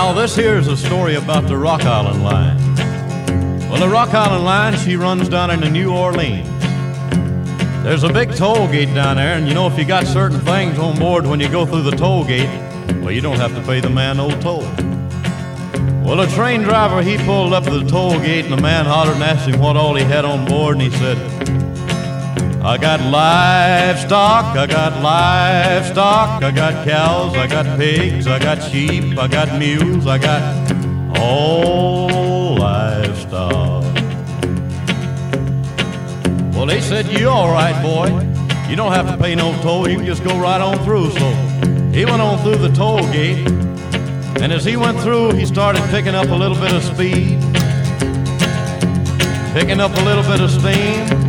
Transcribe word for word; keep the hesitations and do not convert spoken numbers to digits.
Now this here is a story about the Rock Island Line. Well, the Rock Island Line, she runs down into New Orleans. There's a big toll gate down there, and you know if you got certain things on board when you go through the toll gate, well, you don't have to pay the man no toll. Well, the train driver, he pulled up to the toll gate, and the man hollered and asked him what all he had on board, and he said, I got livestock, I got livestock, I got cows, I got pigs, I got sheep, I got mules, I got all livestock. Well, they said, you all right, boy. You don't have to pay no toll, you can just go right on through. So he went on through the toll gate, and as he went through, he started picking up a little bit of speed, picking up a little bit of steam.